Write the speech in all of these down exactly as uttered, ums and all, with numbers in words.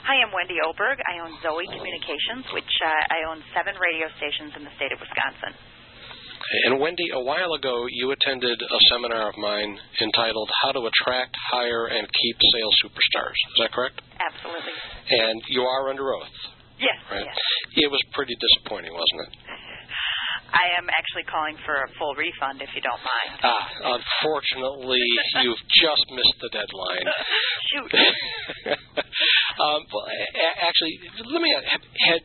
Hi, I'm Wendy Oberg. I own Zoe Communications, which uh, I own seven radio stations in the state of Wisconsin. And Wendy, a while ago you attended a seminar of mine entitled How to Attract, Hire, and Keep Sales Superstars. Is that correct? Absolutely. And you are under oath. Yes. Right? Yes. It was pretty disappointing, wasn't it? I am actually calling for a full refund, if you don't mind. Ah, unfortunately, you've just missed the deadline. Shoot. um, well, actually, let me add, had,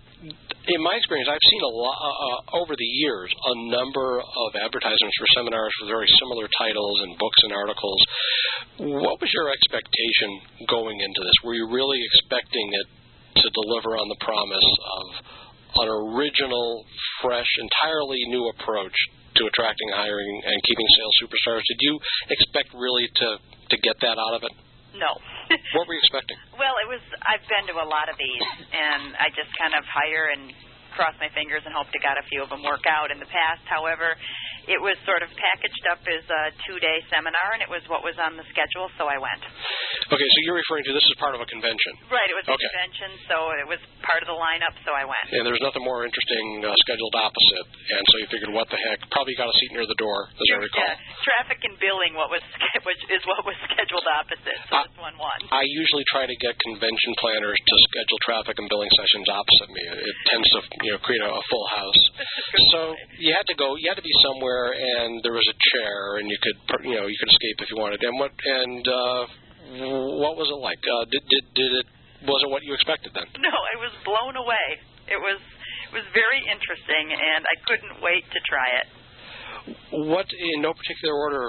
in my experience, I've seen a lot uh, over the years a number of advertisements for seminars with very similar titles and books and articles. What was your expectation going into this? Were you really expecting it to deliver on the promise of an original, fresh, entirely new approach to attracting, hiring, and keeping sales superstars? Did you expect really to, to get that out of it? No. What were you expecting? Well, it was. I've been to a lot of these, and I just kind of hire and cross my fingers and hope to God a few of them work out in the past. However, it was sort of packaged up as a two-day seminar, and it was what was on the schedule, so I went. Okay, so you're referring to this as part of a convention. Right, it was a okay. convention, so it was part of the lineup, so I went. And there's nothing more interesting uh, scheduled opposite, and so you figured, what the heck? Probably got a seat near the door, as I recall. Yeah, traffic and billing what was which is what was scheduled opposite, so I, this one won. I usually try to get convention planners to schedule traffic and billing sessions opposite me. It tends to, you know, create a, a full house. So you had to go, you had to be somewhere, and there was a chair, and you could, you know, you could escape if you wanted. And what, and uh, what was it like? Uh, did, did, did it, was it what you expected then? No, I was blown away. It was, it was very interesting, and I couldn't wait to try it. What, in no particular order,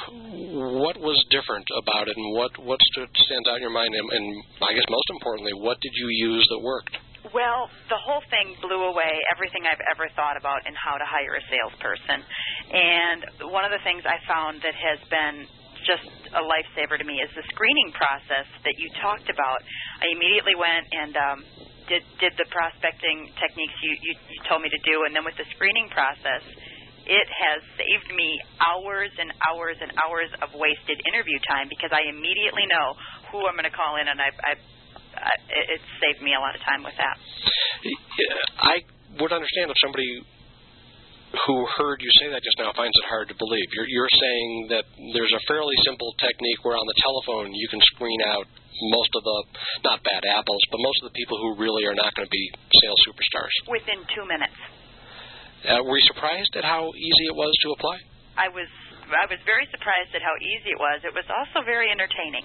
what was different about it, and what, what stood, stands out in your mind? And, and I guess most importantly, what did you use that worked? Well, the whole thing blew away everything I've ever thought about in how to hire a salesperson. And one of the things I found that has been just a lifesaver to me is the screening process that you talked about. I immediately went and um, did, did the prospecting techniques you, you, you told me to do, and then with the screening process, it has saved me hours and hours and hours of wasted interview time because I immediately know who I'm going to call in, and I've, I've Uh, it's saved me a lot of time with that. I would understand if somebody who heard you say that just now finds it hard to believe. You're, you're saying that there's a fairly simple technique where on the telephone you can screen out most of the, not bad apples, but most of the people who really are not going to be sales superstars. Within two minutes. Uh, were you surprised at how easy it was to apply? I was I was very surprised at how easy it was. It was also very entertaining.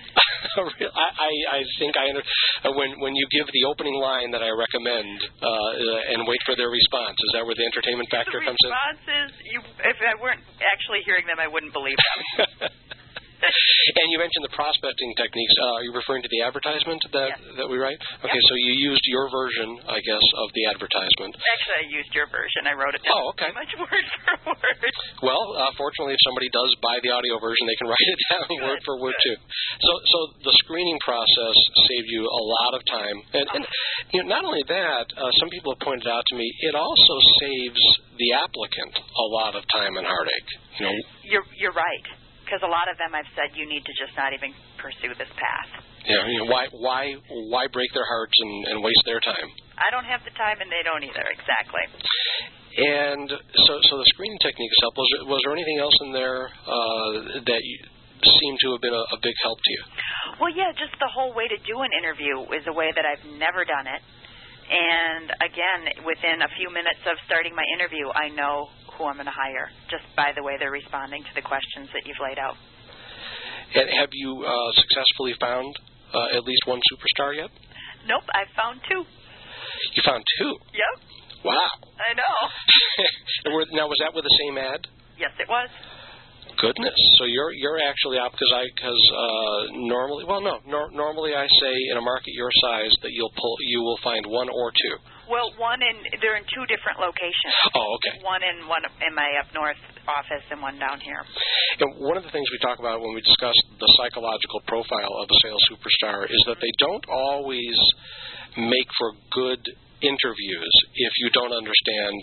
I, I, I think I under, uh, when when you give the opening line that I recommend uh, uh, and wait for their response, is that where the entertainment factor the comes in? Responses, you, if I weren't actually hearing them, I wouldn't believe them. And you mentioned the prospecting techniques. Uh, are you referring to the advertisement that yes. that we write? Okay, yes. so you used your version, I guess, of the advertisement. Actually, I used your version. I wrote it down oh, okay. pretty much word for word. Well, uh, fortunately, if somebody does buy the audio version, they can write it down Good. word for word, Good. too. So so the screening process saved you a lot of time. And, and you know, not only that, uh, some people have pointed out to me, it also saves the applicant a lot of time and heartache. You know, You're, you're right. Because a lot of them I've said you need to just not even pursue this path. Yeah, you know, why why why break their hearts and, and waste their time? I don't have the time, and they don't either. Exactly. And so so the screening techniques help. Was there, was there anything else in there uh, that you seemed to have been a, a big help to you? Well, yeah, just the whole way to do an interview is a way that I've never done it. And again, within a few minutes of starting my interview, I know who I'm going to hire, just by the way they're responding to the questions that you've laid out. And have you uh, successfully found uh, at least one superstar yet? Nope, I've found two. You found two? Yep. Wow. I know. And were, now, was that with the same ad? Yes, it was. Goodness. So you're you're actually out because I because uh, normally well no nor, normally I say in a market your size that you'll pull you will find one or two. Well, one in they're in two different locations. Oh, okay. One in one in my up north office and one down here. And one of the things we talk about when we discuss the psychological profile of a sales superstar is that they don't always make for good interviews if you don't understand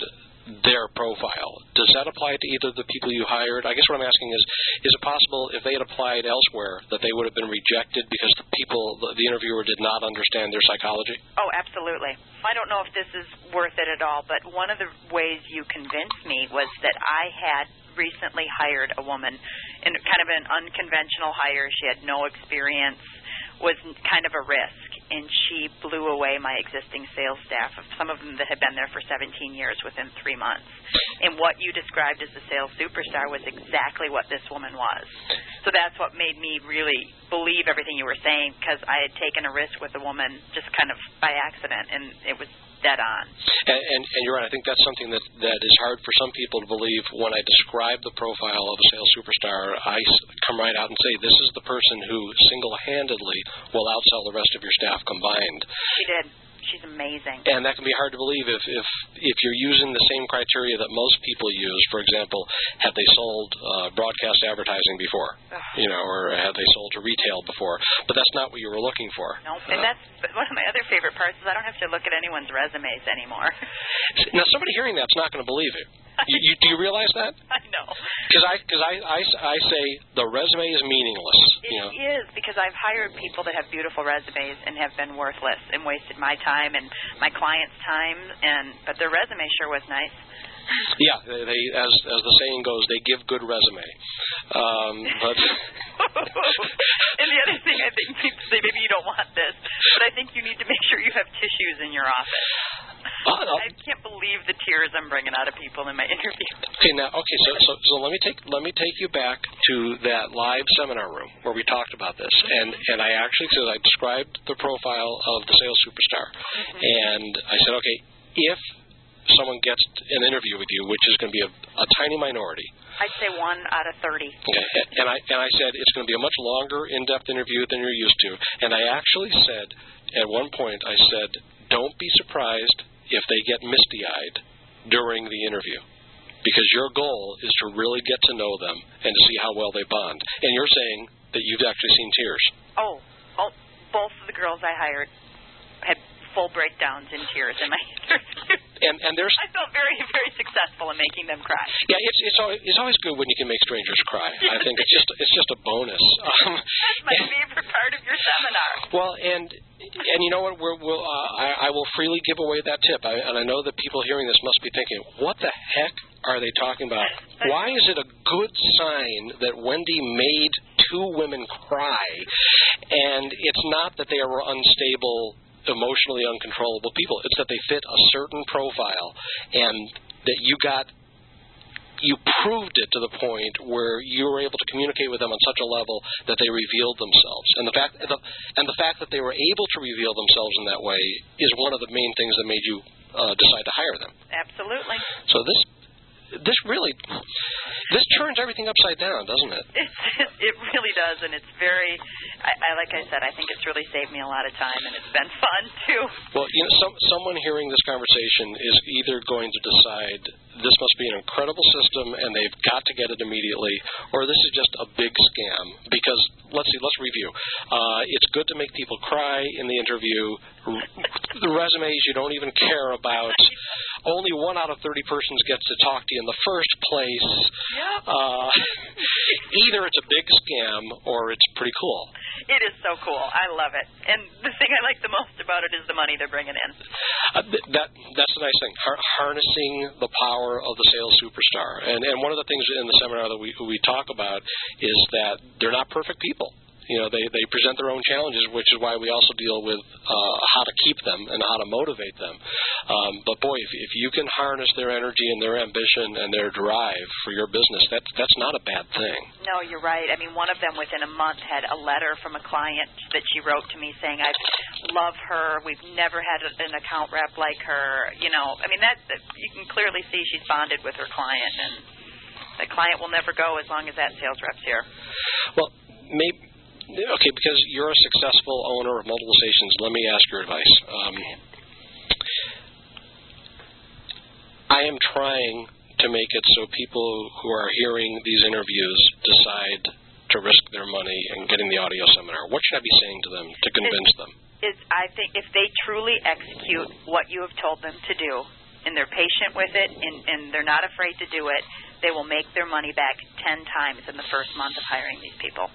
their profile. Does that apply to either of the people you hired? I guess what I'm asking is, is it possible if they had applied elsewhere that they would have been rejected because the people, the, the interviewer did not understand their psychology? Oh, absolutely. I don't know if this is worth it at all, but one of the ways you convinced me was that I had recently hired a woman in kind of an unconventional hire. She had no experience, was kind of a risk, and she blew away my existing sales staff, some of them that had been there for seventeen years within three months. And what you described as the sales superstar was exactly what this woman was. So that's what made me really believe everything you were saying, because I had taken a risk with a woman just kind of by accident, and it was dead on. And, and, and you're right. I think that's something that, that is hard for some people to believe. When I describe the profile of a sales superstar, I come right out and say, this is the person who single-handedly will outsell the rest of your staff combined. She did. She's amazing. And that can be hard to believe if, if if you're using the same criteria that most people use. For example, have they sold uh, broadcast advertising before? Ugh. You know, or have they sold to retail before? But that's not what you were looking for. No, nope. uh, and that's one of my other favorite parts is I don't have to look at anyone's resumes anymore. Now, somebody hearing that's not going to believe it. You, you, do you realize that? I know. Because I, cause I, I, I say the resume is meaningless. It you know? is, because I've hired people that have beautiful resumes and have been worthless and wasted my time and my clients' time, and but their resume sure was nice. Yeah, they, they as as the saying goes, they give good resume. Um, but and the other thing, I think people say, maybe you don't want this, but I think you need to make sure you have tissues in your office. Uh, I can't believe the tears I'm bringing out of people in my interview. Okay, now, okay, so, so so let me take let me take you back to that live seminar room where we talked about this, and and I actually said I described the profile of the sales superstar, mm-hmm. and I said, okay, if someone gets an interview with you, which is going to be a, a tiny minority. I'd say one out of thirty. Okay, and I and I said it's going to be a much longer, in-depth interview than you're used to, and I actually said at one point, I said, don't be surprised if they get misty-eyed during the interview, because your goal is to really get to know them and to see how well they bond. And you're saying that you've actually seen tears. Oh, oh both of the girls I hired had full breakdowns in tears in my interview. And, and there's, I felt very, very successful in making them cry. Yeah, it's it's always, it's always good when you can make strangers cry. I think it's just it's just a bonus. Um, That's my favorite part of your seminar. Well, and and you know what? We're, we'll, uh, I, I will freely give away that tip. I, and I know that people hearing this must be thinking, what the heck are they talking about? Why is it a good sign that Wendy made two women cry? And it's not that they are unstable, emotionally uncontrollable people. It's that they fit a certain profile, and that you got, you proved it to the point where you were able to communicate with them on such a level that they revealed themselves. And the fact, the, and the fact that they were able to reveal themselves in that way is one of the main things that made you uh, decide to hire them. Absolutely. So this. This really, this turns everything upside down, doesn't it? It, it really does, and it's very, I, I, like I said, I think it's really saved me a lot of time, and it's been fun, too. Well, you know, some, someone hearing this conversation is either going to decide this must be an incredible system, and they've got to get it immediately, or this is just a big scam, because, let's see, let's review. Uh, it's good to make people cry in the interview. The resumes you don't even care about. Only one out of thirty persons gets to talk to you in the first place. Yeah. Uh, either it's a big scam or it's pretty cool. It is so cool. I love it. And the thing I like the most about it is the money they're bringing in. Uh, that That's the nice thing, har- harnessing the power of the sales superstar. And, and one of the things in the seminar that we, we talk about is that they're not perfect people. You know, they, they present their own challenges, which is why we also deal with uh, how to keep them and how to motivate them. Um, but, boy, if, if you can harness their energy and their ambition and their drive for your business, that's, that's not a bad thing. No, you're right. I mean, one of them within a month had a letter from a client that she wrote to me saying, I love her. We've never had an account rep like her. You know, I mean, that, that you can clearly see she's bonded with her client, and the client will never go as long as that sales rep's here. Well, maybe... Okay, because you're a successful owner of multiple stations, let me ask your advice. Um, I am trying to make it so people who are hearing these interviews decide to risk their money in getting the audio seminar. What should I be saying to them to convince them? Is I think if they truly execute what you have told them to do and they're patient with it, and, and they're not afraid to do it, they will make their money back ten times in the first month of hiring these people.